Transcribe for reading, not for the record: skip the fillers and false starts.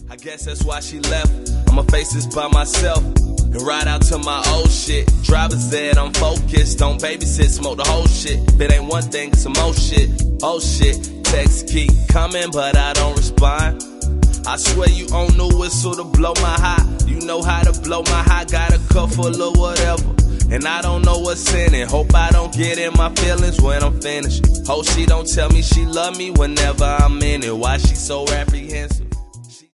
I guess that's why she left. I'ma face this by myself and ride out to my old shit. Driver's ed, I'm focused. Don't babysit, smoke the whole shit. If it ain't one thing, it's some more shit. Oh shit, texts keep coming, but I don't respond. I swear you own the whistle to blow my high. You know how to blow my high, got a cup full of whatever. And I don't know what's in it. Hope I don't get in my feelings when I'm finished. Hope she don't tell me she love me whenever I'm in it. Why she so apprehensive?